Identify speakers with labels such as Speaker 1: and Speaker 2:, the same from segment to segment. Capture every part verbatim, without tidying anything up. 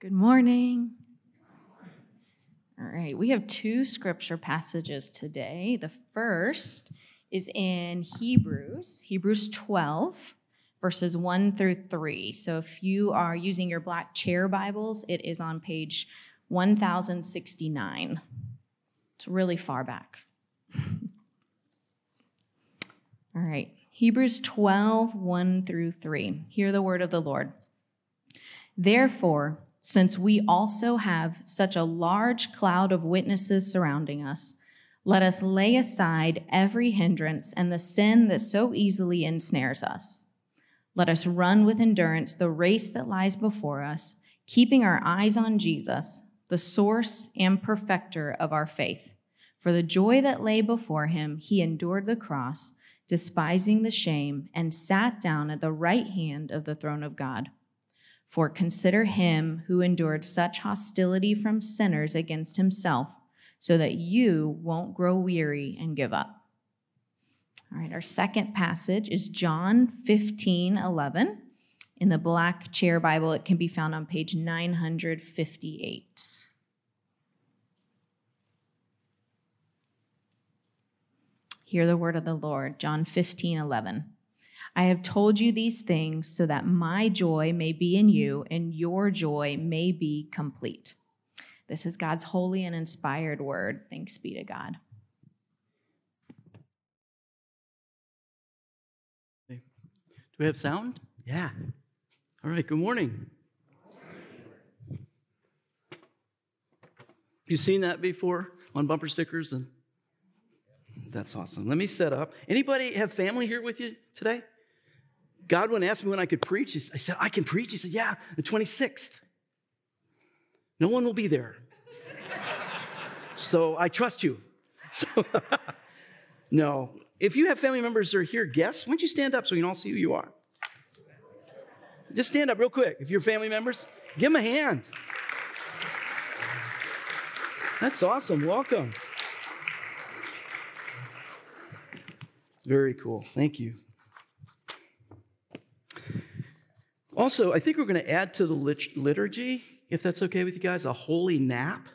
Speaker 1: Good morning. All right, we have two scripture passages today. The first is in Hebrews, Hebrews twelve, verses one through three. So if you are using your black chair Bibles, it is on page one thousand sixty-nine. It's really far back. All right, Hebrews twelve, one through three. Hear the word of the Lord. Therefore, since we also have such a large cloud of witnesses surrounding us, let us lay aside every hindrance and the sin that so easily ensnares us. Let us run with endurance the race that lies before us, keeping our eyes on Jesus, the source and perfecter of our faith. For the joy that lay before him, he endured the cross, despising the shame, and sat down at the right hand of the throne of God. For consider him who endured such hostility from sinners against himself, so that you won't grow weary and give up. All right, our second passage is John fifteen eleven. In the black chair Bible, it can be found on page nine hundred fifty-eight. Hear the word of the Lord, John fifteen eleven. I have told you these things so that my joy may be in you and your joy may be complete. This is God's holy and inspired word. Thanks be to God.
Speaker 2: Do we have sound? Yeah. All right, good morning. You seen that before on bumper stickers? And that's awesome. Let me set up. Anybody have family here with you today? Godwin asked me when I could preach. I said, I can preach. He said, yeah, the twenty-sixth. No one will be there. So I trust you. So, no. If you have family members that are here, guests, why don't you stand up so we can all see who you are? Just stand up real quick. If you're family members, give them a hand. That's awesome. Welcome. Very cool. Thank you. Also, I think we're going to add to the lit- liturgy, if that's okay with you guys, a holy nap.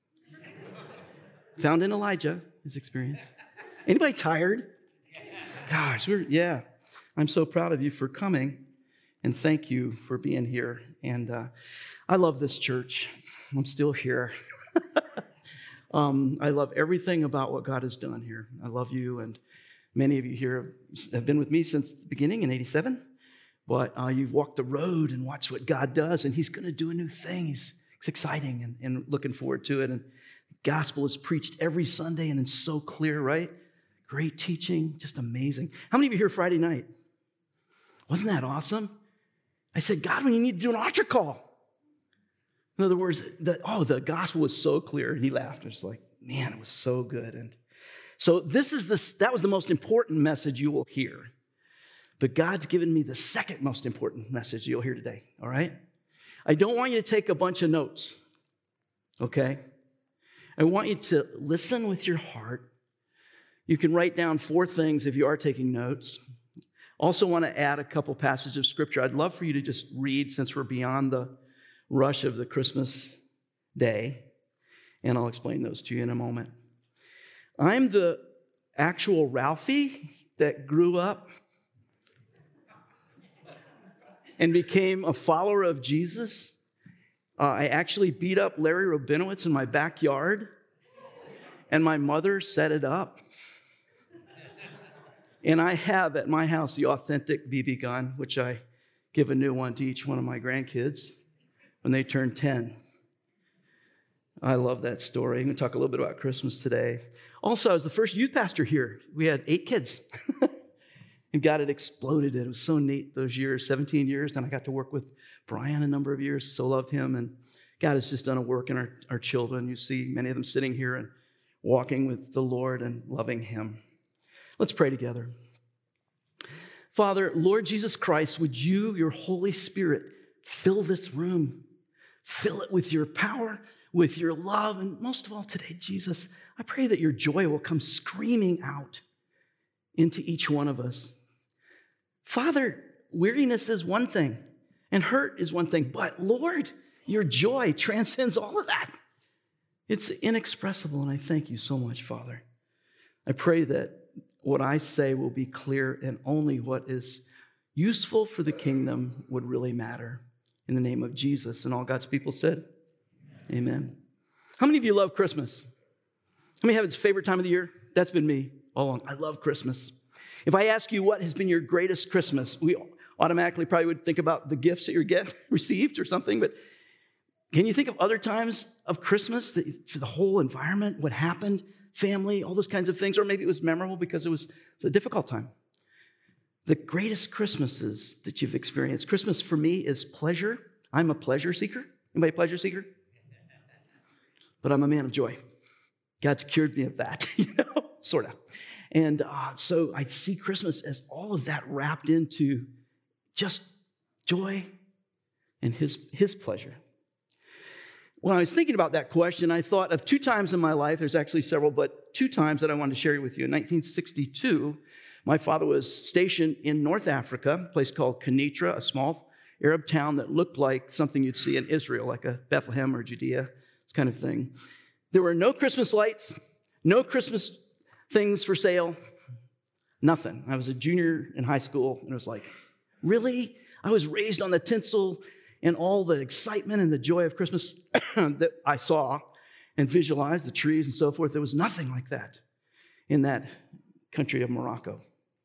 Speaker 2: Found in Elijah, his experience. Anybody tired? Gosh, we're, yeah. I'm so proud of you for coming, and thank you for being here. And uh, I love this church. I'm still here. um, I love everything about what God has done here. I love you, and many of you here have been with me since the beginning in eighty-seven. But uh, you've walked the road and watched what God does, and he's going to do a new thing. He's, it's exciting and, and looking forward to it. And the gospel is preached every Sunday, and it's so clear, right? Great teaching, just amazing. How many of you here Friday night? Wasn't that awesome? I said, God, when you need to do an altar call. In other words, the, oh, the gospel was so clear. And he laughed. It was like, man, it was so good. And so this is the, that was the most important message you will hear. But God's given me the second most important message you'll hear today, all right? I don't want you to take a bunch of notes, okay? I want you to listen with your heart. You can write down four things if you are taking notes. Also want to add a couple passages of Scripture. I'd love for you to just read since we're beyond the rush of the Christmas day, and I'll explain those to you in a moment. I'm the actual Ralphie that grew up and became a follower of Jesus. Uh, I actually beat up Larry Rabinowitz in my backyard, and my mother set it up. And I have at my house the authentic B B gun, which I give a new one to each one of my grandkids when they turn ten. I love that story. I'm going to talk a little bit about Christmas today. Also, I was the first youth pastor here. We had eight kids. And God had exploded it. It was so neat those years, seventeen years. Then I got to work with Brian a number of years, so loved him. And God has just done a work in our, our children. You see many of them sitting here and walking with the Lord and loving him. Let's pray together. Father, Lord Jesus Christ, would you, your Holy Spirit, fill this room. Fill it with your power, with your love. And most of all today, Jesus, I pray that your joy will come screaming out into each one of us. Father, weariness is one thing and hurt is one thing, but Lord, Your joy transcends all of that. It's inexpressible, and I thank you so much, Father. I pray that what I say will be clear and only what is useful for the kingdom would really matter. In the name of Jesus. And all God's people said, amen. Amen. How many of you love Christmas? How many have its favorite time of the year? That's been me all along. I love Christmas. If I ask you what has been your greatest Christmas, we automatically probably would think about the gifts that you get received or something, but can you think of other times of Christmas that, for the whole environment, what happened, family, all those kinds of things, or maybe it was memorable because it was, it was a difficult time? The greatest Christmases that you've experienced. Christmas for me is pleasure. I'm a pleasure seeker. Anybody a pleasure seeker? But I'm a man of joy. God's cured me of that, you know, sort of. And uh, so I see Christmas as all of that wrapped into just joy and his, his pleasure. When I was thinking about that question, I thought of two times in my life, there's actually several, but two times that I wanted to share with you. In nineteen sixty-two, my father was stationed in North Africa, a place called Kenitra, a small Arab town that looked like something you'd see in Israel, like a Bethlehem or Judea, this kind of thing. There were no Christmas lights, no Christmas things for sale, nothing. I was a junior in high school, and it was like, really? I was raised on the tinsel and all the excitement and the joy of Christmas that I saw and visualized, the trees and so forth. There was nothing like that in that country of Morocco.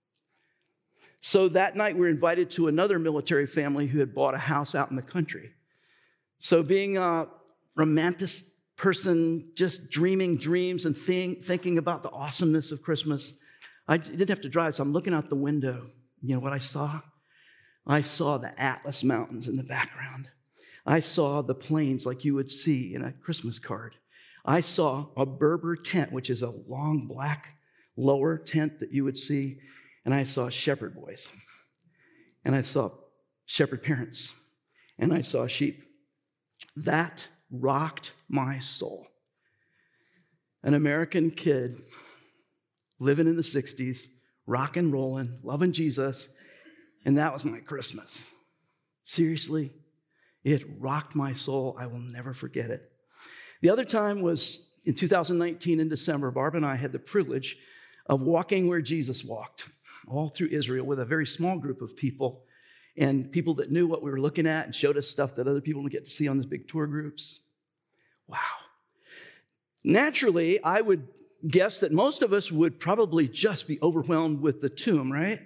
Speaker 2: So that night, we were invited to another military family who had bought a house out in the country. So being a romantic person, just dreaming dreams and think, thinking about the awesomeness of Christmas, I didn't have to drive, so I'm looking out the window. You know what I saw? I saw the Atlas Mountains in the background. I saw the plains like you would see in a Christmas card. I saw a Berber tent, which is a long black lower tent that you would see. And I saw shepherd boys. And I saw shepherd parents. And I saw sheep. That rocked my soul. An American kid living in the sixties, rock and rolling, loving Jesus. And that was my Christmas. Seriously, it rocked my soul. I will never forget it. The other time was in two thousand nineteen in December. Barb and I had the privilege of walking where Jesus walked, all through Israel with a very small group of people and people that knew what we were looking at and showed us stuff that other people didn't get to see on these big tour groups. Wow. Naturally, I would guess that most of us would probably just be overwhelmed with the tomb, right?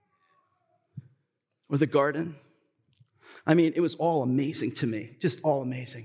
Speaker 2: Or the garden. I mean, it was all amazing to me, just all amazing.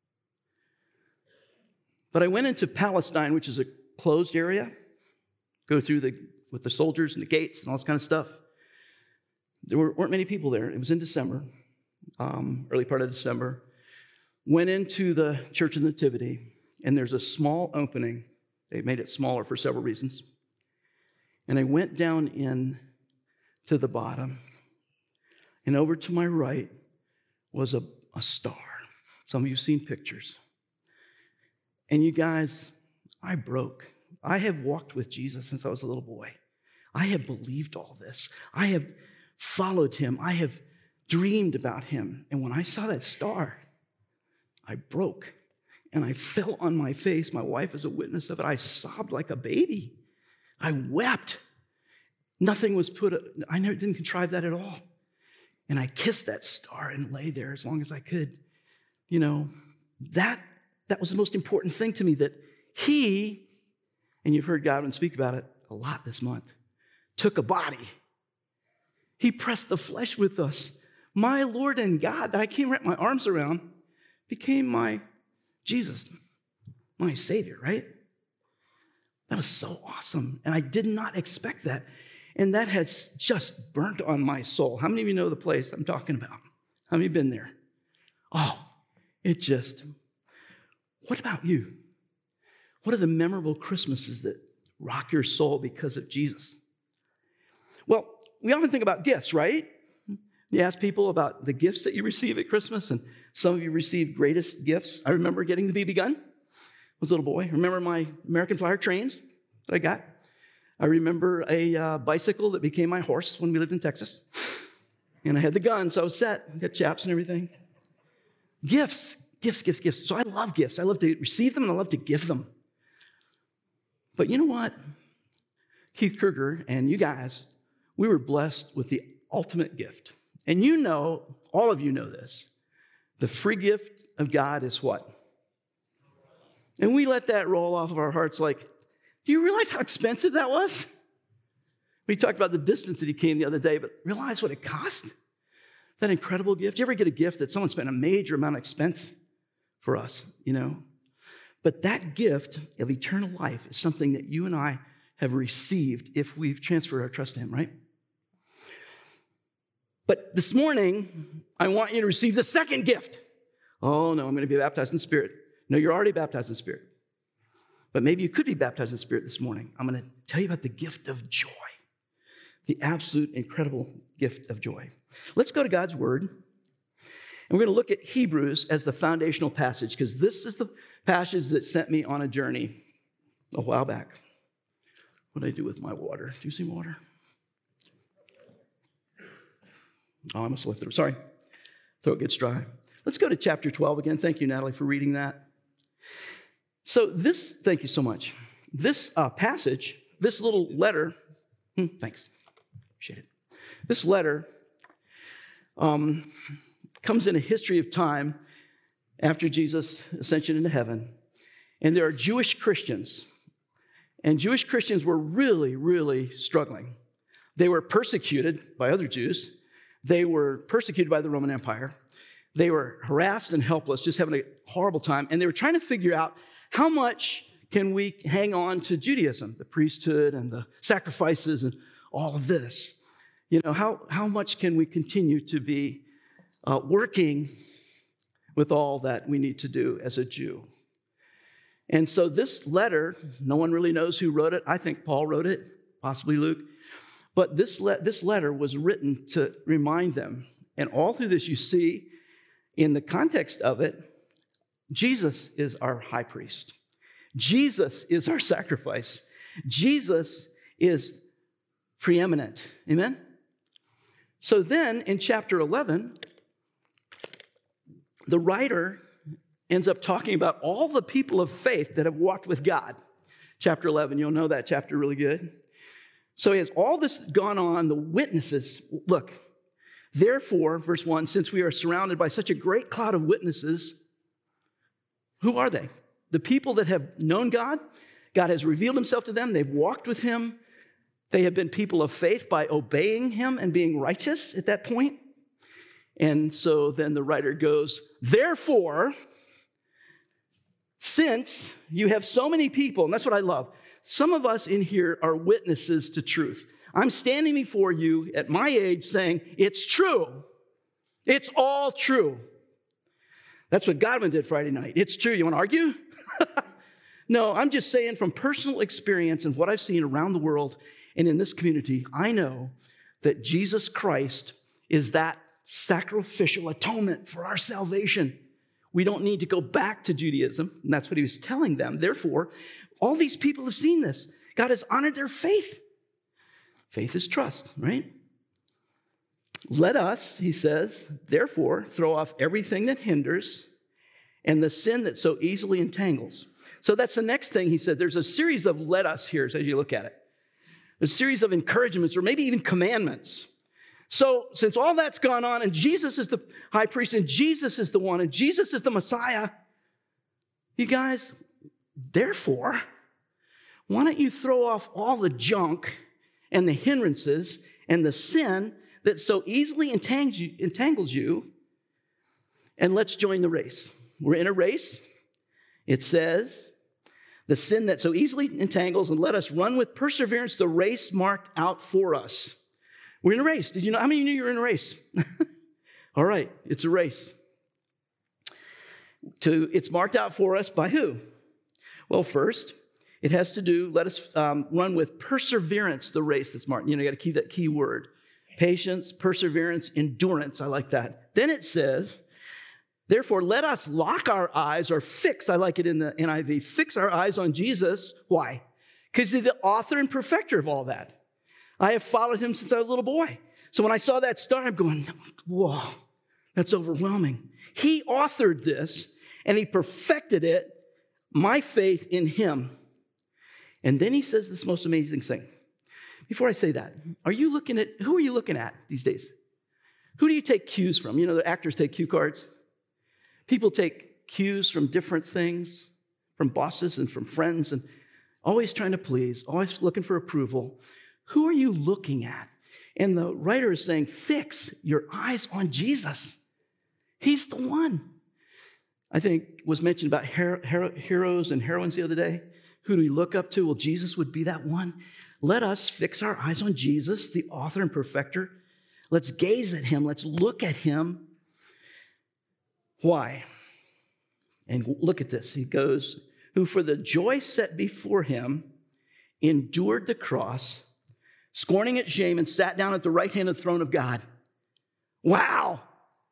Speaker 2: But I went into Palestine, which is a closed area, go through the with the soldiers and the gates and all this kind of stuff. There were, weren't many people there. It was in December, um, early part of December. Went into the Church of Nativity, and there's a small opening. They made it smaller for several reasons. And I went down in to the bottom, and over to my right was a, a star. Some of you have seen pictures. And you guys, I broke. I have walked with Jesus since I was a little boy. I have believed all this. I have followed him. I have dreamed about him. And when I saw that star, I broke and I fell on my face. My wife is a witness of it. I sobbed like a baby. I wept. Nothing was put, I never didn't contrive that at all. And I kissed that star and lay there as long as I could. You know, that, that was the most important thing to me, that he, and you've heard Godwin speak about it a lot this month, took a body. He pressed the flesh with us. My Lord and God that I can't wrap my arms around became my Jesus, my Savior, right? That was so awesome. And I did not expect that. And that has just burnt on my soul. How many of you know the place I'm talking about? How many have been there? Oh, it just, what about you? What are the memorable Christmases that rock your soul because of Jesus? Well, we often think about gifts, right? You ask people about the gifts that you receive at Christmas, and some of you received greatest gifts. I remember getting the B B gun. I was a little boy. I remember my American Flyer trains that I got. I remember a uh, bicycle that became my horse when we lived in Texas. And I had the gun, so I was set. I got chaps and everything. Gifts, gifts, gifts, gifts. So I love gifts. I love to receive them and I love to give them. But you know what? Keith Kruger and you guys, we were blessed with the ultimate gift. And you know, all of you know this. The free gift of God is what? And we let that roll off of our hearts like, do you realize how expensive that was? We talked about the distance that he came the other day, but realize what it cost? That incredible gift. Do you ever get a gift that someone spent a major amount of expense for us, you know? But that gift of eternal life is something that you and I have received if we've transferred our trust to him, right? But this morning, I want you to receive the second gift. Oh, no, I'm going to be baptized in the Spirit. No, you're already baptized in the Spirit. But maybe you could be baptized in the Spirit this morning. I'm going to tell you about the gift of joy, the absolute incredible gift of joy. Let's go to God's Word. And we're going to look at Hebrews as the foundational passage, because this is the passage that sent me on a journey a while back. What did I do with my water? Do you see water? Oh, I must have left it. Sorry. Throat gets dry. Let's go to chapter twelve again. Thank you, Natalie, for reading that. So this, thank you so much. This uh, passage, this little letter, hmm, thanks. Appreciate it. This letter um, comes in a history of time after Jesus' ascension into heaven. And there are Jewish Christians. And Jewish Christians were really, really struggling. They were persecuted by other Jews. They were persecuted by the Roman Empire. They were harassed and helpless, just having a horrible time. And they were trying to figure out how much can we hang on to Judaism, the priesthood and the sacrifices and all of this. You know, how, how much can we continue to be uh, working with all that we need to do as a Jew? And so this letter, no one really knows who wrote it. I think Paul wrote it, possibly Luke. But this, le- this letter was written to remind them. And all through this, you see, in the context of it, Jesus is our high priest. Jesus is our sacrifice. Jesus is preeminent. Amen? So then, in chapter eleven, the writer ends up talking about all the people of faith that have walked with God. Chapter eleven, you'll know that chapter really good. So he has all this gone on, the witnesses. Look, therefore, verse one, since we are surrounded by such a great cloud of witnesses, who are they? The people that have known God. God has revealed himself to them. They've walked with him. They have been people of faith by obeying him and being righteous at that point. And so then the writer goes, therefore, since you have so many people, and that's what I love, some of us in here are witnesses to truth. I'm standing before you at my age saying, it's true. It's all true. That's what Godwin did Friday night. It's true. You want to argue? No, I'm just saying from personal experience and what I've seen around the world and in this community, I know that Jesus Christ is that sacrificial atonement for our salvation. We don't need to go back to Judaism, and that's what he was telling them. Therefore, all these people have seen this. God has honored their faith. Faith is trust, right? Let us, he says, therefore, throw off everything that hinders and the sin that so easily entangles. So that's the next thing he said. There's a series of let us here as you look at it. A series of encouragements or maybe even commandments. So since all that's gone on and Jesus is the high priest and Jesus is the one and Jesus is the Messiah, you guys, therefore, why don't you throw off all the junk and the hindrances and the sin that so easily entangles you, and let's join the race. We're in a race. It says, the sin that so easily entangles, and let us run with perseverance the race marked out for us. We're in a race. Did you know? How many of you knew you were in a race? All right, it's a race. To, it's marked out for us by who? Well, first, it has to do, let us um, run with perseverance the race that's marked. You know, you got to key that key word. Patience, perseverance, endurance. I like that. Then it says, therefore, let us lock our eyes or fix, I like it in the N I V, fix our eyes on Jesus. Why? Because he's the author and perfecter of all that. I have followed him since I was a little boy. So when I saw that star, I'm going, whoa, that's overwhelming. He authored this, and he perfected it, my faith in him. And then he says this most amazing thing. Before I say that, are you looking at, who are you looking at these days? Who do you take cues from? You know, the actors take cue cards. People take cues from different things, from bosses and from friends, and always trying to please, always looking for approval. Who are you looking at? And the writer is saying, fix your eyes on Jesus. He's the one. I think was mentioned about hero, hero, heroes and heroines the other day. Who do we look up to? Well, Jesus would be that one. Let us fix our eyes on Jesus, the author and perfecter. Let's gaze at him. Let's look at him. Why? And look at this. He goes, who for the joy set before him endured the cross, scorning its shame, and sat down at the right hand of the throne of God. Wow.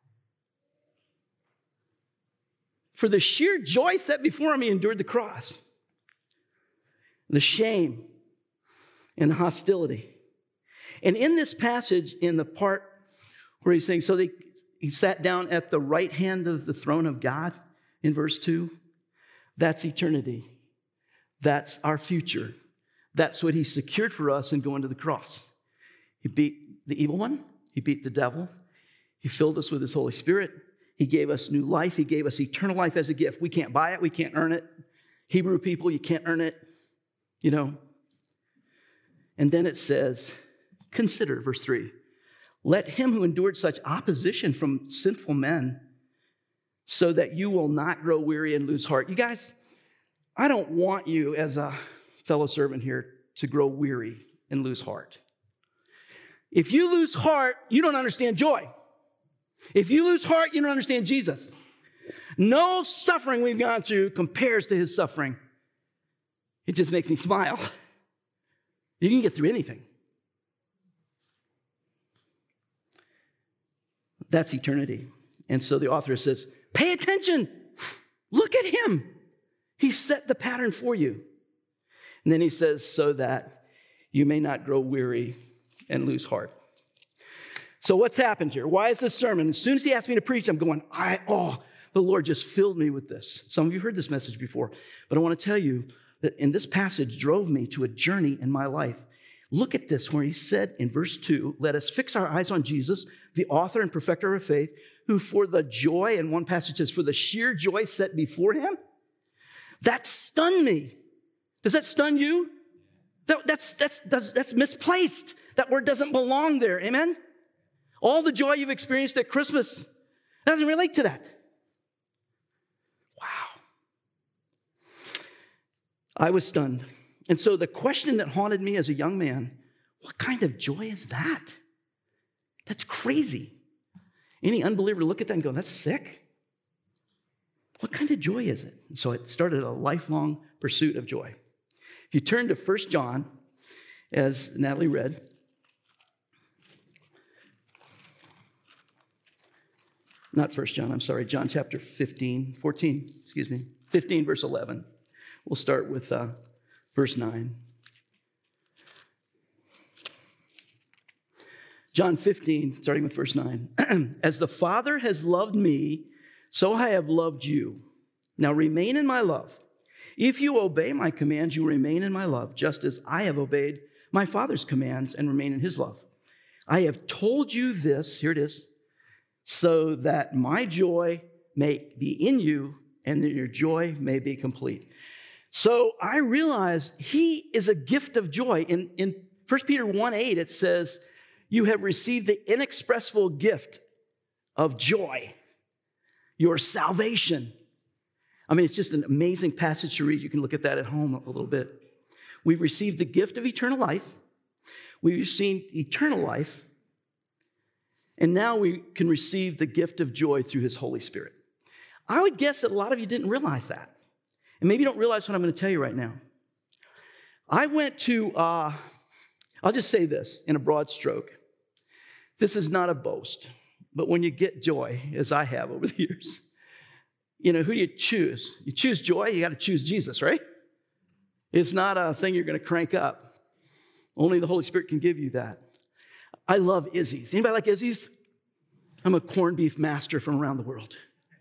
Speaker 2: For the sheer joy set before him, he endured the cross, the shame, and the hostility. And in this passage, in the part where he's saying, so they, he sat down at the right hand of the throne of God, in verse two, that's eternity. That's our future. That's what he secured for us in going to the cross. He beat the evil one. He beat the devil. He filled us with his Holy Spirit. He gave us new life. He gave us eternal life as a gift. We can't buy it. We can't earn it. Hebrew people, you can't earn it, you know. And then it says, consider, verse three, let him who endured such opposition from sinful men so that you will not grow weary and lose heart. You guys, I don't want you as a fellow servant here to grow weary and lose heart. If you lose heart, you don't understand joy. If you lose heart, you don't understand Jesus. No suffering we've gone through compares to his suffering. It just makes me smile. You can get through anything. That's eternity. And so the author says, pay attention. Look at him. He set the pattern for you. And then he says, so that you may not grow weary and lose heart. So what's happened here? Why is this sermon? As soon as he asked me to preach, I'm going, I, oh, the Lord just filled me with this. Some of you heard this message before, but I want to tell you that in this passage drove me to a journey in my life. Look at this, where he said in verse two, let us fix our eyes on Jesus, the author and perfecter of faith, who for the joy, and one passage says, for the sheer joy set before him. That stunned me. Does that stun you? That, that's, that's, that's, that's misplaced. That word doesn't belong there. Amen? All the joy you've experienced at Christmas doesn't relate to that. Wow. I was stunned. And so the question that haunted me as a young man, what kind of joy is that? That's crazy. Any unbeliever look at that and go, that's sick. What kind of joy is it? And so it started a lifelong pursuit of joy. If you turn to First John, as Natalie read, not First John, I'm sorry, John chapter fifteen, fourteen, excuse me, fifteen, verse eleven. We'll start with uh, verse nine. John fifteen, starting with verse nine. As the Father has loved me, so I have loved you. Now remain in my love. If you obey my commands, you remain in my love, just as I have obeyed my Father's commands and remain in his love. I have told you this, here it is, so that my joy may be in you and that your joy may be complete. So I realized he is a gift of joy. In, in First Peter one eight, it says, you have received the inexpressible gift of joy, your salvation. I mean, it's just an amazing passage to read. You can look at that at home a little bit. We've received the gift of eternal life. We've received eternal life. And now we can receive the gift of joy through his Holy Spirit. I would guess that a lot of you didn't realize that. And maybe you don't realize what I'm going to tell you right now. I went to, uh, I'll just say this in a broad stroke. This is not a boast, but when you get joy, as I have over the years, you know, who do you choose? You choose joy, you got to choose Jesus, right? It's not a thing you're going to crank up. Only the Holy Spirit can give you that. I love Izzy's. Anybody like Izzy's? I'm a corned beef master from around the world.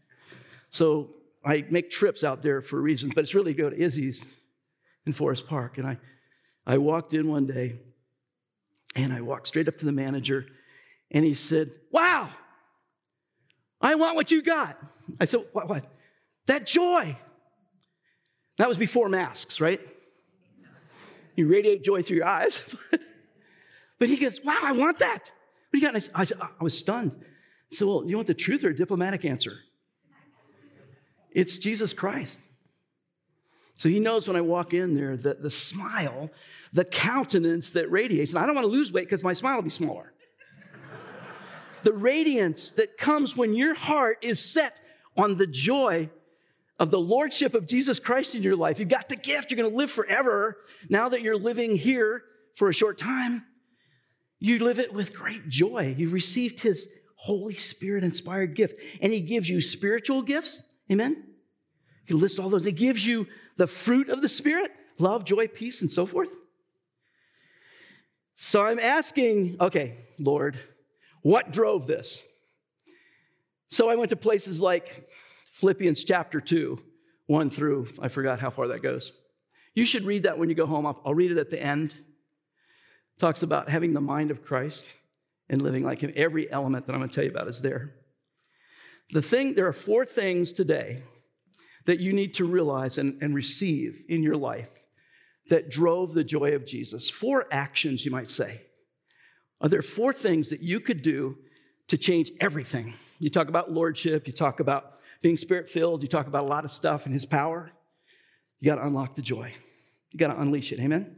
Speaker 2: So I make trips out there for a reason, but it's really to go to Izzy's in Forest Park. And I, I walked in one day, and I walked straight up to the manager, and he said, wow, I want what you got. I said, what, what? That joy. That was before masks, right? You radiate joy through your eyes. But he goes, wow, I want that. What do you got? And I, I, I was stunned. I said, well, you want the truth or a diplomatic answer? It's Jesus Christ. So he knows when I walk in there that the smile, the countenance that radiates, and I don't want to lose weight because my smile will be smaller. The radiance that comes when your heart is set on the joy of the lordship of Jesus Christ in your life. You've got the gift. You're going to live forever. Now that you're living here for a short time, you live it with great joy. You've received his Holy Spirit-inspired gift, and he gives you spiritual gifts. Amen? You list all those. He gives you the fruit of the Spirit, love, joy, peace, and so forth. So I'm asking, okay, Lord, what drove this? So I went to places like Philippians chapter two, one through, I forgot how far that goes. You should read that when you go home. I'll, I'll read it at the end. It talks about having the mind of Christ and living like him. Every element that I'm going to tell you about is there. The thing, there are four things today that you need to realize and, and receive in your life that drove the joy of Jesus. Four actions, you might say. Are there four things that you could do to change everything? You talk about lordship, you talk about being spirit-filled, you talk about a lot of stuff and his power. You got to unlock the joy. You got to unleash it, amen?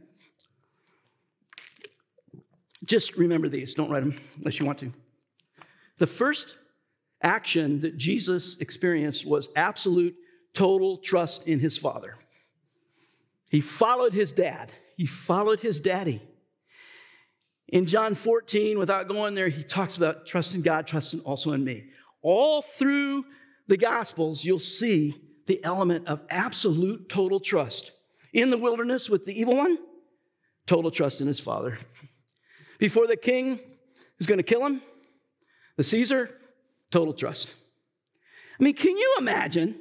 Speaker 2: Just remember these. Don't write them unless you want to. The first action that Jesus experienced was absolute, total trust in his Father. He followed his dad. He followed his daddy. In John fourteen, without going there, he talks about trusting God, trusting also in me. All through the Gospels, you'll see the element of absolute, total trust. In the wilderness with the evil one, total trust in his Father. Before the king is going to kill him, the Caesar, total trust. I mean, can you imagine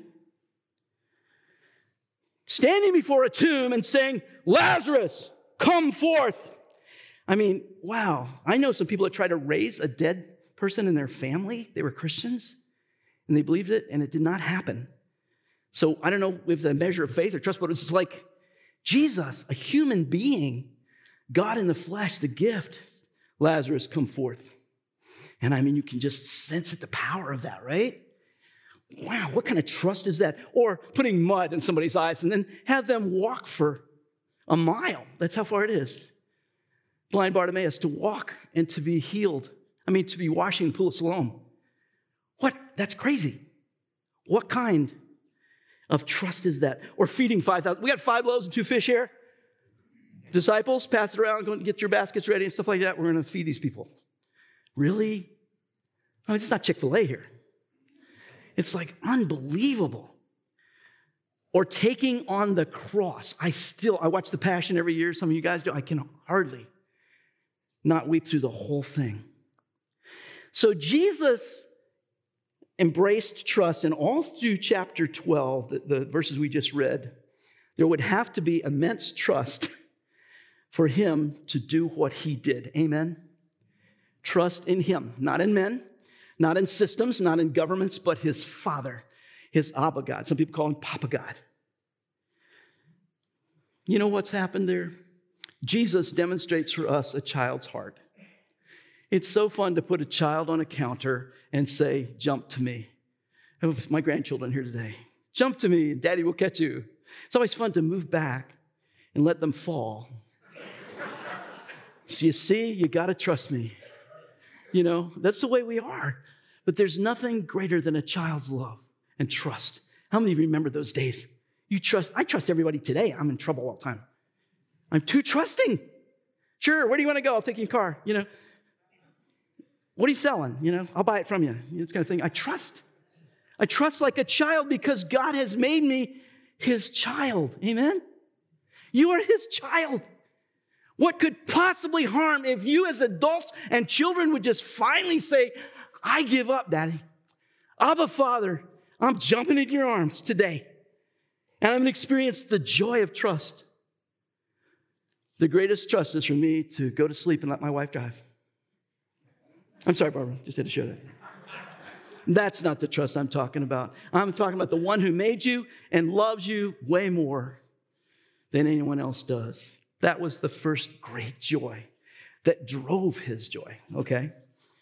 Speaker 2: standing before a tomb and saying, Lazarus, come forth? I mean, wow. I know some people that tried to raise a dead person in their family. They were Christians, and they believed it, and it did not happen. So I don't know if the measure of faith or trust, but it's like Jesus, a human being, God in the flesh, the gift, Lazarus, come forth. And I mean, you can just sense it, the power of that, right? Wow, what kind of trust is that? Or putting mud in somebody's eyes and then have them walk for a mile. That's how far it is. Blind Bartimaeus, to walk and to be healed. I mean, to be washing in the pool of Siloam. What? That's crazy. What kind of trust is that? Or feeding five thousand. We got five loaves and two fish here. Disciples, pass it around, go and get your baskets ready and stuff like that. We're going to feed these people. Really? I mean, it's not Chick-fil-A here. It's like unbelievable. Or taking on the cross. I still, I watch The Passion every year. Some of you guys do. I can hardly not weep through the whole thing. So Jesus embraced trust, and all through chapter twelve, the, the verses we just read, there would have to be immense trust for him to do what he did. Amen? Trust in him, not in men, not in systems, not in governments, but his Father, his Abba God. Some people call him Papa God. You know what's happened there? Jesus demonstrates for us a child's heart. It's so fun to put a child on a counter and say, jump to me. I have my grandchildren here today. Jump to me, and Daddy will catch you. It's always fun to move back and let them fall. So you see, you got to trust me. You know, that's the way we are. But there's nothing greater than a child's love and trust. How many of you remember those days? You trust, I trust everybody today. I'm in trouble all the time. I'm too trusting. Sure, where do you want to go? I'll take your car. You know, what are you selling? You know, I'll buy it from you. You know, this kind of thing. I trust. I trust like a child because God has made me his child. Amen? You are his child. What could possibly harm if you as adults and children would just finally say, I give up, Daddy. Abba, Father, I'm jumping into your arms today. And I'm going to experience the joy of trust. The greatest trust is for me to go to sleep and let my wife drive. I'm sorry, Barbara, just had to share that. That's not the trust I'm talking about. I'm talking about the one who made you and loves you way more than anyone else does. That was the first great joy that drove his joy, okay?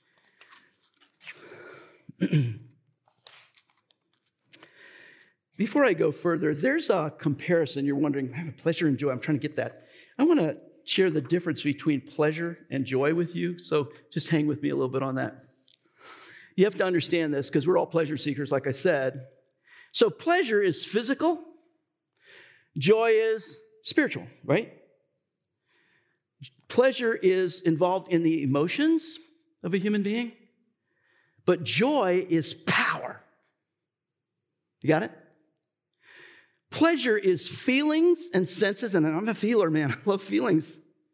Speaker 2: Before I go further, there's a comparison. You're wondering, I have pleasure and joy. I'm trying to get that. I want to share the difference between pleasure and joy with you, so just hang with me a little bit on that. You have to understand this because we're all pleasure seekers, like I said. So pleasure is physical. Joy is spiritual, right? Pleasure is involved in the emotions of a human being, but joy is power. You got it? Pleasure is feelings and senses, and I'm a feeler, man. I love feelings.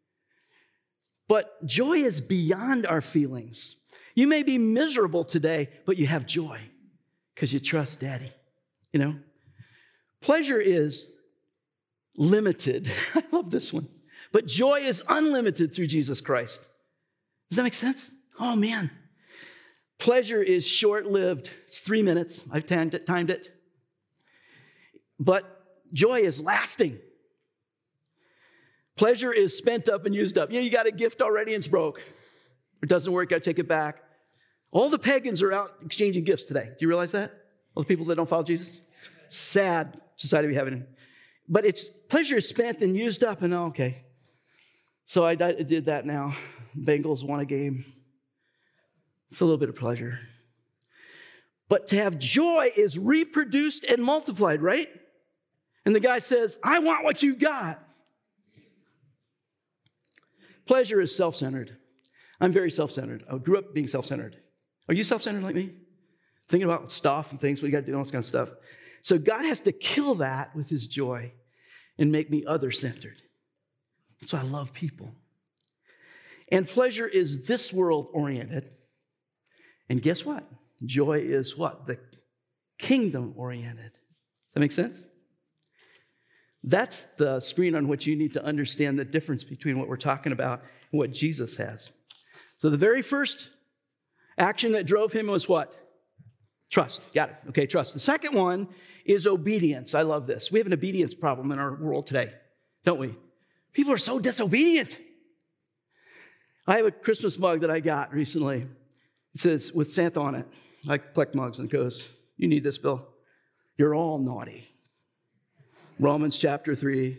Speaker 2: But joy is beyond our feelings. You may be miserable today, but you have joy because you trust Daddy, you know? Pleasure is limited. I love this one. But joy is unlimited through Jesus Christ. Does that make sense? Oh, man. Pleasure is short-lived. It's three minutes. I've timed it. Timed it. But joy is lasting. Pleasure is spent up and used up. You know, you got a gift already and it's broke. It doesn't work, got to take it back. All the pagans are out exchanging gifts today. Do you realize that? All the people that don't follow Jesus? Sad society we have in. But it's pleasure is spent and used up, and oh, okay. So I did that now. Bengals won a game. It's a little bit of pleasure. But to have joy is reproduced and multiplied, right? And the guy says, I want what you've got. Pleasure is self-centered. I'm very self-centered. I grew up being self-centered. Are you self-centered like me? Thinking about stuff and things, what you got to do, all this kind of stuff. So God has to kill that with his joy and make me other-centered. That's why I love people. And pleasure is this world-oriented. And guess what? Joy is what? The kingdom-oriented. Does that make sense? That's the screen on which you need to understand the difference between what we're talking about and what Jesus has. So the very first action that drove him was what? Trust. Got it. Okay, trust. The second one is obedience. I love this. We have an obedience problem in our world today, don't we? People are so disobedient. I have a Christmas mug that I got recently. It says, with Santa on it. I collect mugs and it goes, you need this, Bill. You're all naughty. Romans chapter three.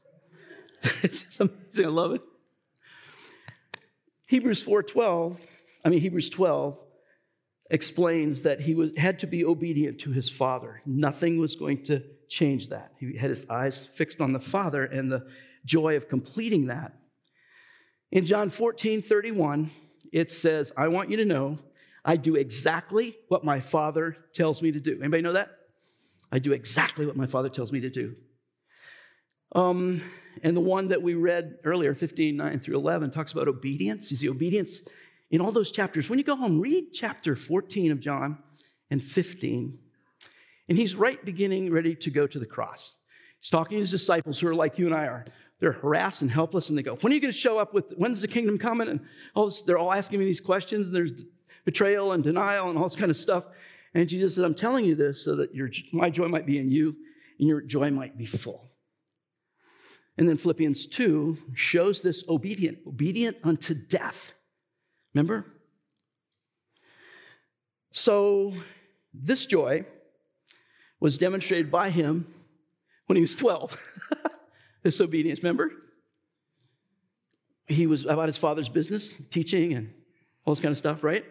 Speaker 2: It's amazing. I love it. Hebrews four twelve, I mean, Hebrews twelve explains that he was, had to be obedient to his Father. Nothing was going to change that. He had his eyes fixed on the Father and the joy of completing that. In John fourteen thirty-one, it says, I want you to know I do exactly what my Father tells me to do. Anybody know that? I do exactly what my Father tells me to do. Um, and the one that we read earlier, fifteen, nine through eleven, talks about obedience. You see, obedience in all those chapters. When you go home, read chapter fourteen of John and fifteen. And he's right beginning, ready to go to the cross. He's talking to his disciples who are like you and I are. They're harassed and helpless, and they go, when are you going to show up with, when's the kingdom coming? And all this, they're all asking me these questions, and there's betrayal and denial and all this kind of stuff. And Jesus said, I'm telling you this so that your, my joy might be in you and your joy might be full. And then Philippians two shows this obedient, obedient unto death. Remember? So this joy was demonstrated by him when he was twelve. This obedience, remember? He was about his father's business, teaching and all this kind of stuff, right?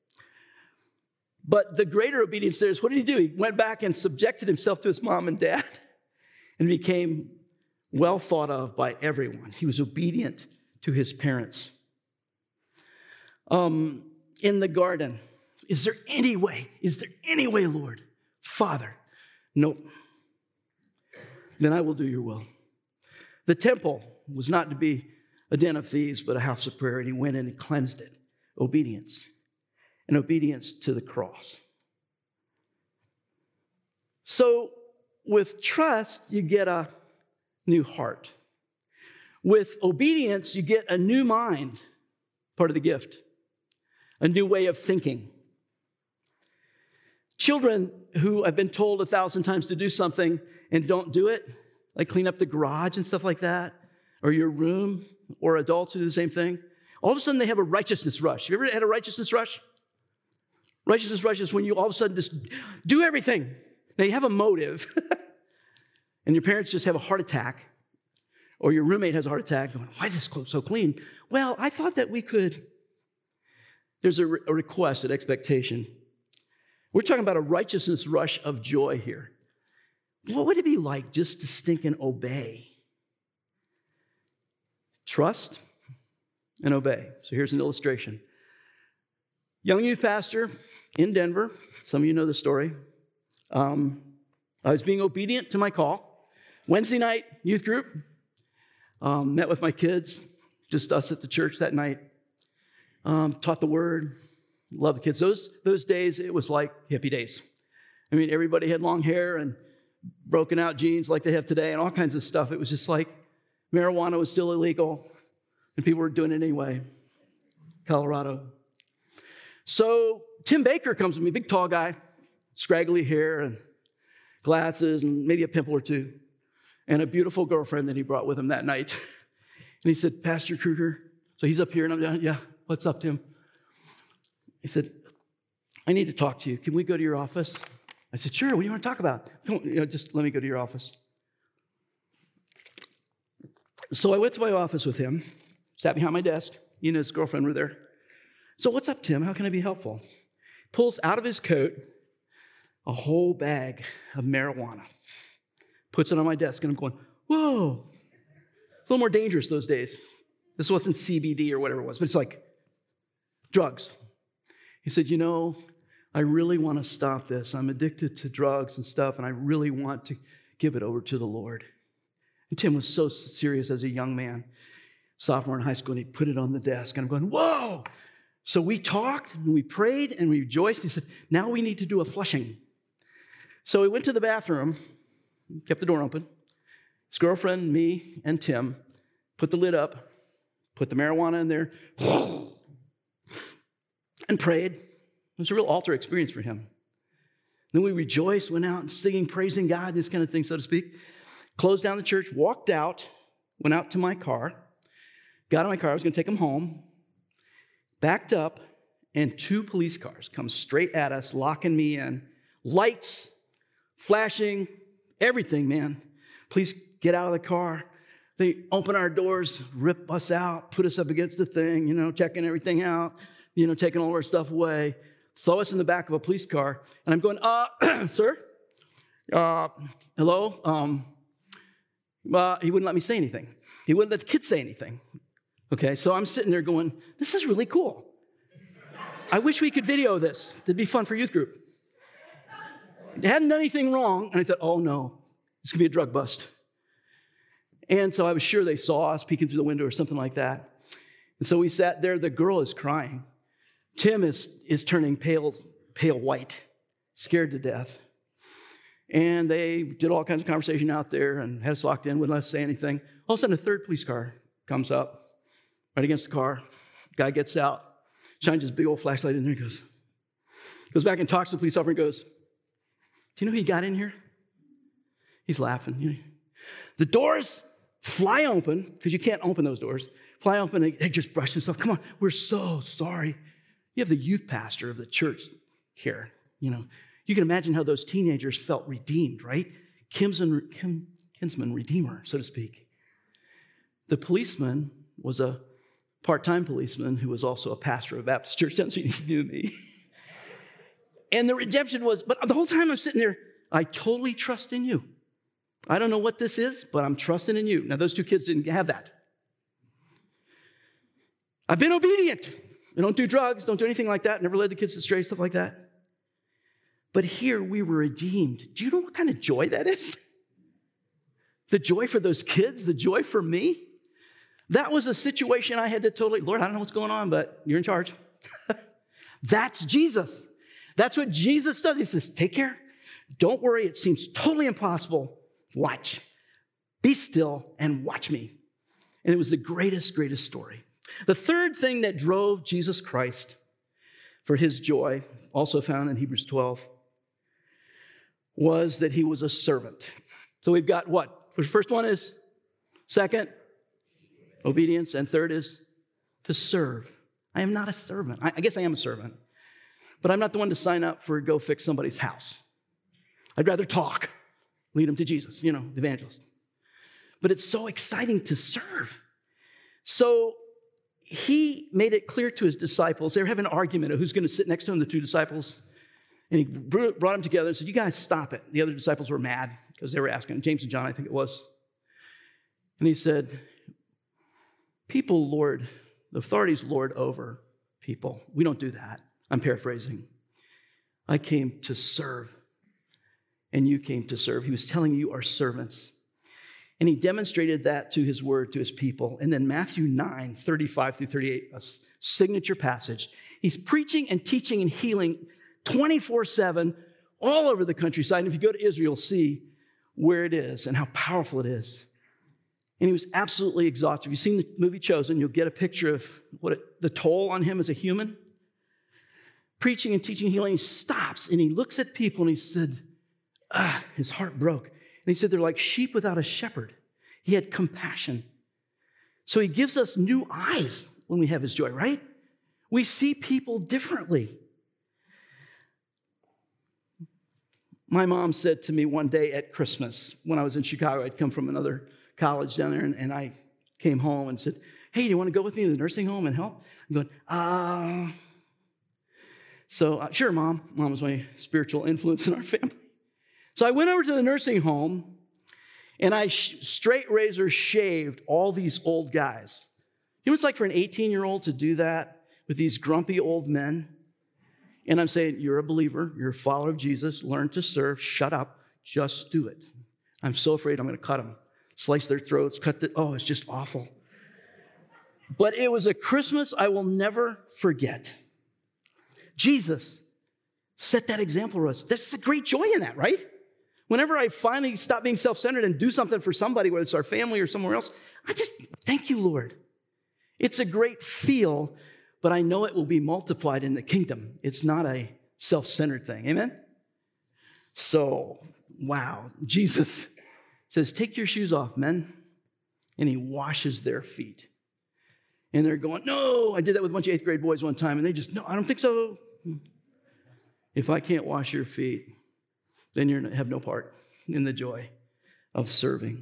Speaker 2: But the greater obedience there is, what did he do? He went back and subjected himself to his mom and dad and became well thought of by everyone. He was obedient to his parents. Um, in the garden, is there any way? Is there any way, Lord? Father, nope. Then I will do your will. The temple was not to be a den of thieves, but a house of prayer, and he went in and cleansed it. Obedience. And obedience to the cross. So with trust, you get a new heart. With obedience, you get a new mind, part of the gift, a new way of thinking. Children who have been told a thousand times to do something and don't do it, like clean up the garage and stuff like that, or your room, or adults who do the same thing, all of a sudden they have a righteousness rush. Have you ever had a righteousness rush? Righteousness rush is when you all of a sudden just do everything. Now you have a motive, and your parents just have a heart attack, or your roommate has a heart attack, going, why is this so clean? Well, I thought that we could. There's a, re- a request, an expectation. We're talking about a righteousness rush of joy here. What would it be like just to stink and obey? Trust and obey. So here's an illustration. Young youth pastor in Denver. Some of you know the story. Um, I was being obedient to my call. Wednesday night, youth group. Um, met with my kids, just us at the church that night. Um, taught the word. Love the kids. Those, those days, it was like hippie days. I mean, everybody had long hair and broken out jeans like they have today and all kinds of stuff. It was just like marijuana was still illegal and people were doing it anyway. Colorado. So Tim Baker comes to me, big tall guy, scraggly hair and glasses and maybe a pimple or two, and a beautiful girlfriend that he brought with him that night. And he said, Pastor Kruger. So he's up here and I'm down, yeah, what's up, Tim? He said, I need to talk to you. Can we go to your office? I said, sure, what do you want to talk about? Come on, you know, just let me go to your office. So I went to my office with him, sat behind my desk. He and his girlfriend were there. So what's up, Tim? How can I be helpful? Pulls out of his coat a whole bag of marijuana, puts it on my desk, and I'm going, whoa. A little more dangerous those days. This wasn't C B D or whatever it was, but it's like drugs. He said, you know, I really want to stop this. I'm addicted to drugs and stuff, and I really want to give it over to the Lord. And Tim was so serious as a young man, sophomore in high school, and he put it on the desk, and I'm going, whoa. So we talked, and we prayed, and we rejoiced. He said, now we need to do a flushing. So we went to the bathroom, kept the door open. His girlfriend, me, and Tim put the lid up, put the marijuana in there, and prayed. It was a real altar experience for him. Then we rejoiced, went out and singing, praising God, this kind of thing, so to speak. Closed down the church, walked out, went out to my car, got in my car, I was going to take him home, backed up, and two police cars come straight at us, locking me in. Lights, flashing, everything, man. Please get out of the car. They open our doors, rip us out, put us up against the thing, you know, checking everything out, you know, taking all our stuff away, throw us in the back of a police car. And I'm going, uh, sir? Uh, hello? Um, uh, he wouldn't let me say anything. He wouldn't let the kids say anything. Okay, so I'm sitting there going, this is really cool. I wish we could video this. It'd be fun for youth group. It hadn't done anything wrong, and I thought, oh no, it's gonna be a drug bust. And so I was sure they saw us peeking through the window or something like that. And so we sat there, the girl is crying. Tim is, is turning pale, pale white, scared to death. And they did all kinds of conversation out there and had us locked in, wouldn't let us say anything. All of a sudden, a third police car comes up, right against the car. Guy gets out, shines his big old flashlight in there and goes, goes back and talks to the police officer and goes, do you know who you got in here? He's laughing. You know, the doors fly open, because you can't open those doors, fly open, and they just brush themselves. Come on, we're so sorry. You have the youth pastor of the church here. You know, you can imagine how those teenagers felt redeemed, right? Kinsman, Kim, kinsman redeemer, so to speak. The policeman was a part-time policeman who was also a pastor of a Baptist church, so he knew me. And the redemption was, but the whole time I'm sitting there, I totally trust in you. I don't know what this is, but I'm trusting in you. Now, those two kids didn't have that. I've been obedient. I don't do drugs, don't do anything like that, never led the kids astray, stuff like that. But here we were redeemed. Do you know what kind of joy that is? The joy for those kids, the joy for me. That was a situation I had to totally, Lord, I don't know what's going on, but you're in charge. That's Jesus. That's what Jesus does. He says, take care. Don't worry, it seems totally impossible. Watch. Be still and watch me. And it was the greatest, greatest story. The third thing that drove Jesus Christ for his joy, also found in Hebrews twelve, was that he was a servant. So we've got what? The first one is, second, obedience, and third is to serve. I am not a servant. I guess I am a servant, but I'm not the one to sign up for go fix somebody's house. I'd rather talk, lead them to Jesus, you know, evangelist. But it's so exciting to serve. So he made it clear to his disciples. They were having an argument of who's going to sit next to him, the two disciples. And he brought them together and said, you guys stop it. The other disciples were mad because they were asking, James and John, I think it was. And he said, people lord, the authorities lord over people. We don't do that. I'm paraphrasing. I came to serve, and you came to serve. He was telling you are servants. And he demonstrated that to his word, to his people. And then Matthew nine, thirty-five through thirty-eight, a signature passage. He's preaching and teaching and healing twenty-four seven all over the countryside. And if you go to Israel, see where it is and how powerful it is. And he was absolutely exhausted. If you've seen the movie Chosen, you'll get a picture of what it, the toll on him as a human. Preaching and teaching, healing, he stops and he looks at people and he said, ah, his heart broke. And he said, they're like sheep without a shepherd. He had compassion. So he gives us new eyes when we have his joy, right? We see people differently. My mom said to me one day at Christmas, when I was in Chicago, I'd come from another college down there, and, and I came home and said, hey, do you want to go with me to the nursing home and help? I'm going, ah. Uh. So, uh, sure, Mom. Mom was my spiritual influence in our family. So I went over to the nursing home, and I sh- straight razor shaved all these old guys. You know what it's like for an eighteen-year-old to do that with these grumpy old men? And I'm saying, you're a believer. You're a follower of Jesus. Learn to serve. Shut up. Just do it. I'm so afraid I'm going to cut them. Slice their throats, cut the, oh, it's just awful. But it was a Christmas I will never forget. Jesus set that example for us. That's the great joy in that, right? Whenever I finally stop being self-centered and do something for somebody, whether it's our family or somewhere else, I just, thank you, Lord. It's a great feel, but I know it will be multiplied in the kingdom. It's not a self-centered thing. Amen? So, wow. Jesus says, take your shoes off, men. And he washes their feet. And they're going, no, I did that with a bunch of eighth grade boys one time. And they just, no, I don't think so. If I can't wash your feet, then you have no part in the joy of serving.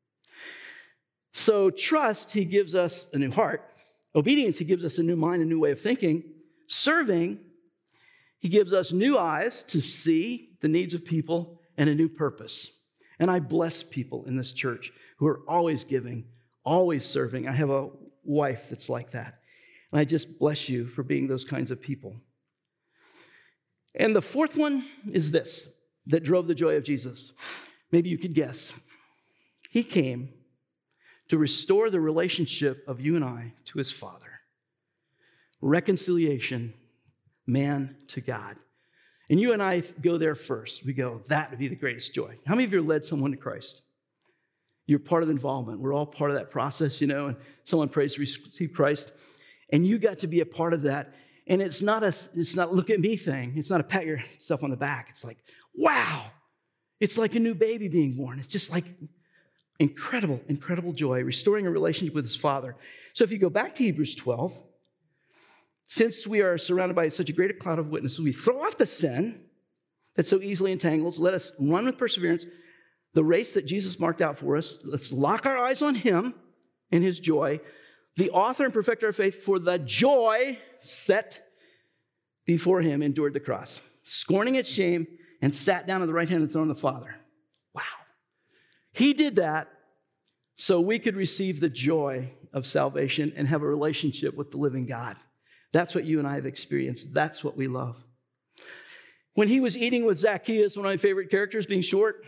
Speaker 2: So trust, he gives us a new heart. Obedience, he gives us a new mind, a new way of thinking. Serving, he gives us new eyes to see the needs of people and a new purpose. And I bless people in this church who are always giving, always serving. I have a wife that's like that. And I just bless you for being those kinds of people. And the fourth one is this, that drove the joy of Jesus. Maybe you could guess. He came to restore the relationship of you and I to his Father. Reconciliation, man to God. And you and I go there first. We go, that would be the greatest joy. How many of you have led someone to Christ? You're part of the involvement. We're all part of that process, you know, and someone prays to receive Christ, and you got to be a part of that. And it's not a, it's not a look at me thing. It's not a pat yourself on the back. It's like, wow. It's like a new baby being born. It's just like incredible, incredible joy, restoring a relationship with his Father. So if you go back to Hebrews twelve, since we are surrounded by such a great cloud of witnesses, we throw off the sin that so easily entangles. Let us run with perseverance the race that Jesus marked out for us. Let's lock our eyes on him and his joy, the author and perfecter of faith, for the joy set before him endured the cross, scorning its shame, and sat down at the right hand of the throne of the Father. Wow. He did that so we could receive the joy of salvation and have a relationship with the living God. That's what you and I have experienced. That's what we love. When he was eating with Zacchaeus, one of my favorite characters, being short,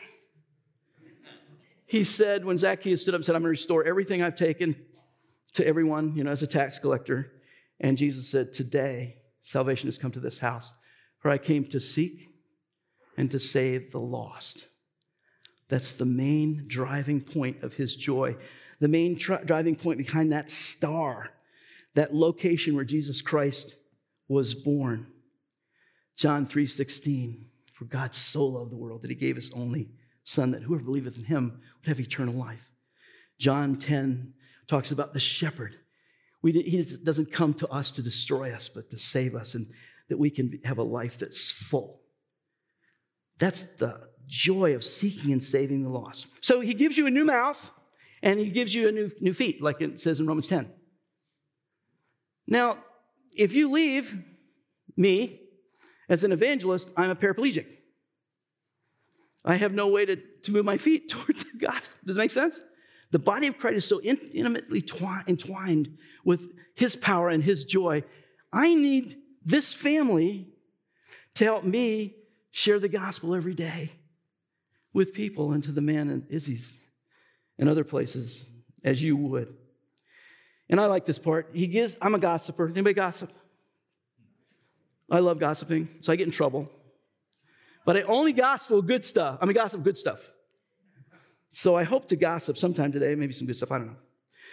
Speaker 2: he said, when Zacchaeus stood up and said, I'm going to restore everything I've taken to everyone, you know, as a tax collector. And Jesus said, today, salvation has come to this house, for I came to seek and to save the lost. That's the main driving point of his joy. The main tr- driving point behind that star, that location where Jesus Christ was born. John three sixteen, for God so loved the world that he gave his only Son, that whoever believeth in him would have eternal life. John ten talks about the shepherd. We, he doesn't come to us to destroy us, but to save us, and that we can have a life that's full. That's the joy of seeking and saving the lost. So he gives you a new mouth, and he gives you a new, new feet, like it says in Romans ten. Now, if you leave me as an evangelist, I'm a paraplegic. I have no way to, to move my feet towards the gospel. Does that make sense? The body of Christ is so in, intimately twi- entwined with his power and his joy. I need this family to help me share the gospel every day with people, and to the man in Izzy's and other places, as you would. And I like this part. He gives, I'm a gossiper. Anybody gossip? I love gossiping, so I get in trouble. But I only gossip good stuff. I mean, gossip good stuff. So I hope to gossip sometime today, maybe some good stuff, I don't know.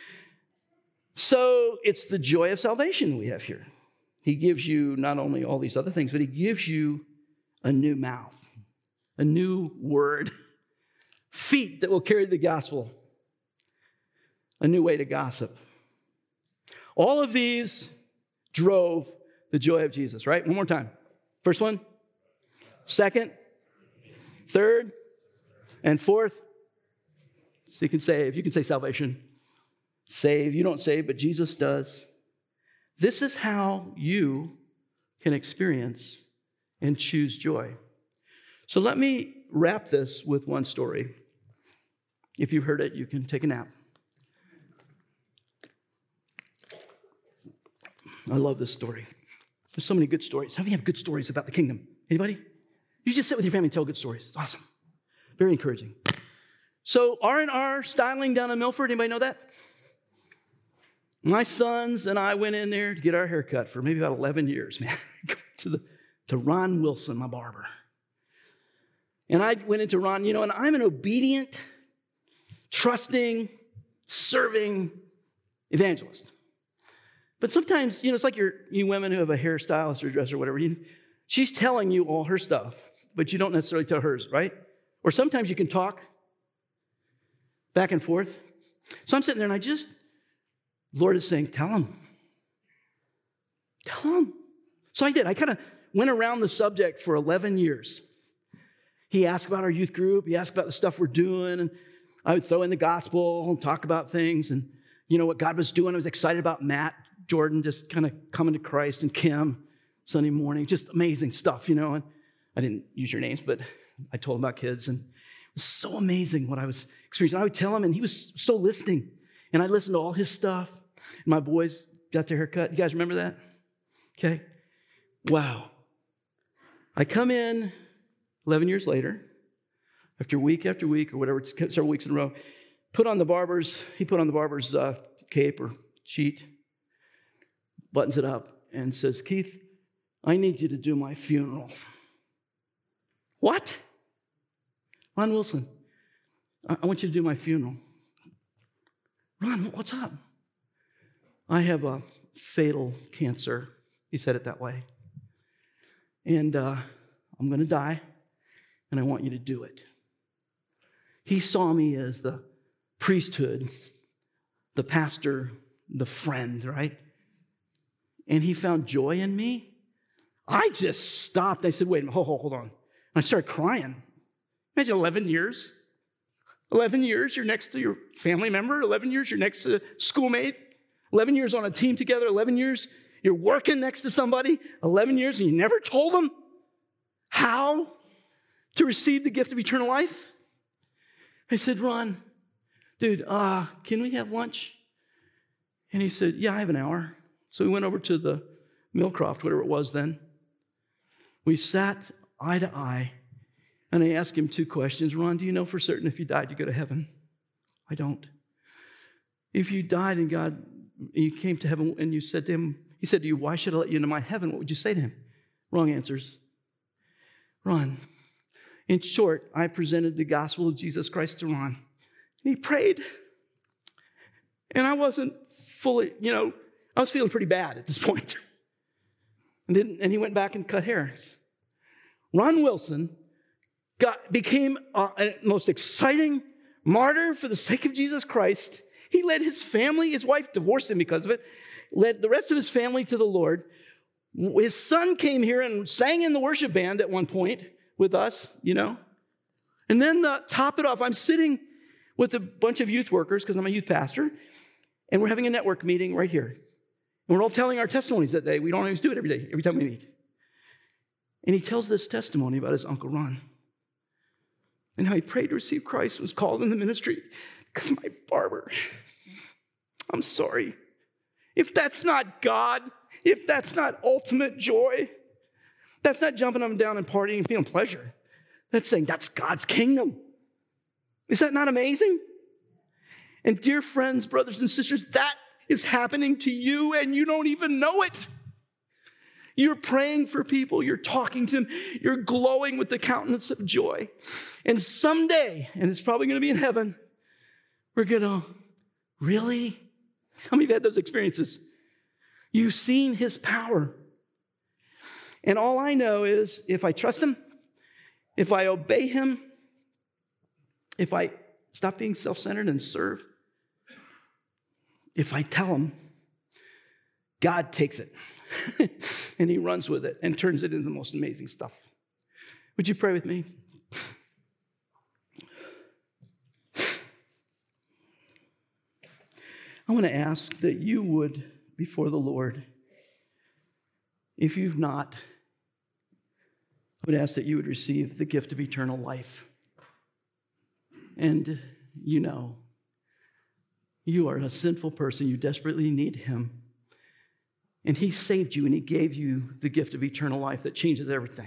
Speaker 2: So it's the joy of salvation we have here. He gives you not only all these other things, but he gives you a new mouth, a new word, feet that will carry the gospel, a new way to gossip. All of these drove the joy of Jesus, right? One more time. First one, second, third, and fourth. So you can save. You can say salvation. Save. You don't save, but Jesus does. This is how you can experience and choose joy. So let me wrap this with one story. If you've heard it, you can take a nap. I love this story. There's so many good stories. How many have good stories about the kingdom? Anybody? You just sit with your family and tell good stories. It's awesome. Very encouraging. So R and R Styling down in Milford. Anybody know that? My sons and I went in there to get our hair cut for maybe about eleven years, man. to the to Ron Wilson, my barber. And I went into Ron, you know, and I'm an obedient, trusting, serving evangelist. But sometimes, you know, it's like you're, you women who have a hairstylist or dresser or whatever. You, she's telling you all her stuff, but you don't necessarily tell hers, right? Or sometimes you can talk back and forth. So I'm sitting there and I just, the Lord is saying, tell him. Tell him. So I did. I kind of went around the subject for eleven years. He asked about our youth group. He asked about the stuff we're doing. And I would throw in the gospel and talk about things. And, you know, what God was doing. I was excited about Matt Jordan just kind of coming to Christ, and Kim Sunday morning. Just amazing stuff, you know. And I didn't use your names, but I told him about kids. And it was so amazing what I was experiencing. I would tell him, and he was so listening. And I listened to all his stuff. And my boys got their hair cut. You guys remember that? Okay. Wow. I come in eleven years later, after week after week or whatever, it's several weeks in a row, put on the barber's, he put on the barber's uh, cape or sheet, buttons it up, and says, Keith, I need you to do my funeral. What? Ron Wilson, I, I want you to do my funeral. Ron, what's up? I have a fatal cancer. He said it that way. And uh, I'm going to die, and I want you to do it. He saw me as the priesthood, the pastor, the friend, right? And he found joy in me. I just stopped. I said, wait a minute, hold, hold, hold on. And I started crying. Imagine eleven years. eleven years, you're next to your family member. eleven years, you're next to a schoolmate. eleven years on a team together. eleven years, you're working next to somebody. eleven years, and you never told them how to receive the gift of eternal life. I said, Ron, dude, uh, can we have lunch? And he said, yeah, I have an hour. So we went over to the Millcroft, whatever it was then. We sat eye to eye, and I asked him two questions. Ron, do you know for certain if you died, you go to heaven? I don't. If you died and God, you came to heaven and you said to him, he said to you, why should I let you into my heaven? What would you say to him? Wrong answers. Ron, In short, I presented the gospel of Jesus Christ to Ron, and he prayed. And I wasn't fully, you know, I was feeling pretty bad at this point. And, then, and he went back and cut hair. Ron Wilson got, became uh, a most exciting martyr for the sake of Jesus Christ. He led his family, his wife divorced him because of it, led the rest of his family to the Lord. His son came here and sang in the worship band at one point with us, you know. And then to top it off, I'm sitting with a bunch of youth workers because I'm a youth pastor, and we're having a network meeting right here. And we're all telling our testimonies that day. We don't always do it every day, every time we meet. And he tells this testimony about his Uncle Ron and how he prayed to receive Christ, was called in the ministry because of my barber. I'm sorry. If that's not God, if that's not ultimate joy, that's not jumping up and down and partying and feeling pleasure. That's saying that's God's kingdom. Is that not amazing? And dear friends, brothers and sisters, that is happening to you and you don't even know it. You're praying for people, you're talking to them, you're glowing with the countenance of joy. And someday, and it's probably going to be in heaven, we're going to, really? How many of you had those experiences? You've seen his power. And all I know is if I trust him, if I obey him, if I stop being self-centered and serve, if I tell him, God takes it and he runs with it and turns it into the most amazing stuff. Would you pray with me? I want to ask that you would, before the Lord, if you've not, I would ask that you would receive the gift of eternal life. And you know, you are a sinful person. You desperately need him. And he saved you and he gave you the gift of eternal life that changes everything.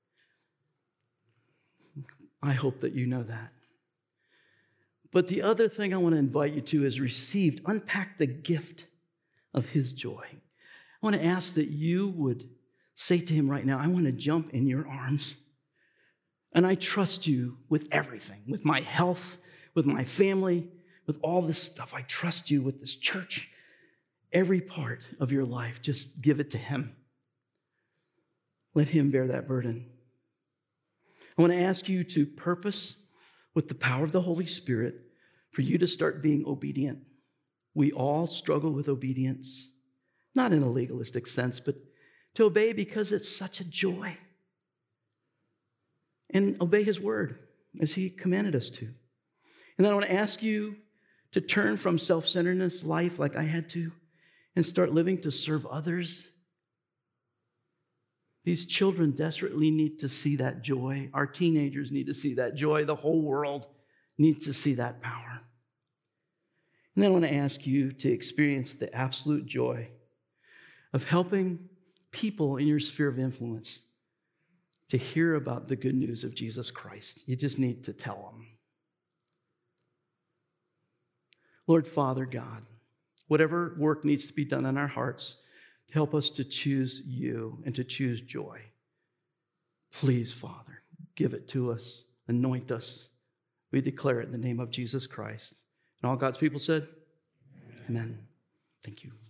Speaker 2: I hope that you know that. But the other thing I want to invite you to is received, unpack the gift of his joy. I want to ask that you would say to him right now, I want to jump in your arms. And I trust you with everything, with my health, with my family, with all this stuff. I trust you with this church. Every part of your life, just give it to him. Let him bear that burden. I want to ask you to purpose with the power of the Holy Spirit for you to start being obedient. We all struggle with obedience, not in a legalistic sense, but to obey because it's such a joy. And obey his word as he commanded us to. And then I want to ask you to turn from self-centeredness life like I had to and start living to serve others. These children desperately need to see that joy. Our teenagers need to see that joy. The whole world needs to see that power. And then I want to ask you to experience the absolute joy of helping people in your sphere of influence to hear about the good news of Jesus Christ. You just need to tell them. Lord, Father God, whatever work needs to be done in our hearts to help us to choose you and to choose joy, please, Father, give it to us, anoint us. We declare it in the name of Jesus Christ. And all God's people said, Amen. Amen. Thank you.